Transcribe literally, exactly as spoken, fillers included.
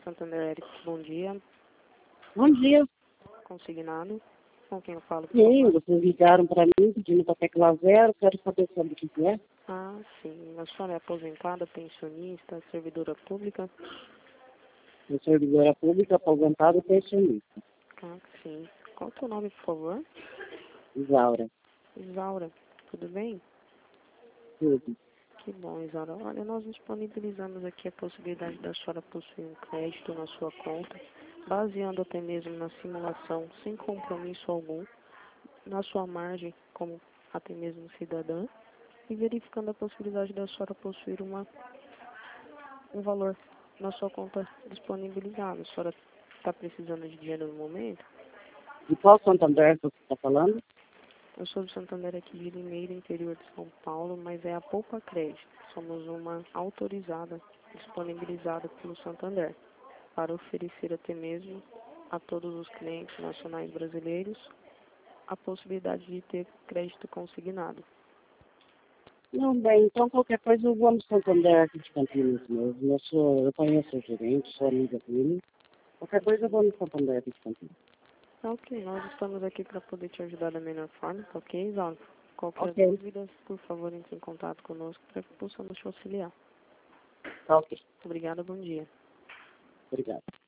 Santander Eric, bom dia. Bom dia. Consignado. Com quem eu falo, por Sim, favor? vocês ligaram para mim pedindo para tecla zero, quero saber sobre o que é. Ah, sim. A senhora é aposentada, pensionista, servidora pública? Eu sou servidora pública, aposentada e pensionista. Ah, sim. Qual é o seu nome, por favor? Isaura. Isaura, tudo bem? Tudo. Que bom, Isaura. Olha, nós disponibilizamos aqui a possibilidade da senhora possuir um crédito na sua conta, baseando até mesmo na simulação, sem compromisso algum, na sua margem, como até mesmo cidadã, e verificando a possibilidade da senhora possuir uma, um valor na sua conta disponibilizado. A senhora está precisando de dinheiro no momento? De qual Santander você está falando? Eu sou do Santander aqui de Limeira, interior de São Paulo, mas é a Poupa Crédito. Somos uma autorizada, disponibilizada pelo Santander, para oferecer até mesmo a todos os clientes nacionais brasileiros a possibilidade de ter crédito consignado. Não, bem, então qualquer coisa eu vou no Santander aqui de Campinas mesmo. Eu, sou, eu conheço o gerente, sou amiga dele. Qualquer coisa eu vou no Santander aqui de Campinas. Tá ok, nós estamos aqui para poder te ajudar da melhor forma, tá ok, Isaura? Qualquer Ok, dúvida, por favor, entre em contato conosco para que possamos te auxiliar. tá ok. Obrigada, bom dia. Obrigado.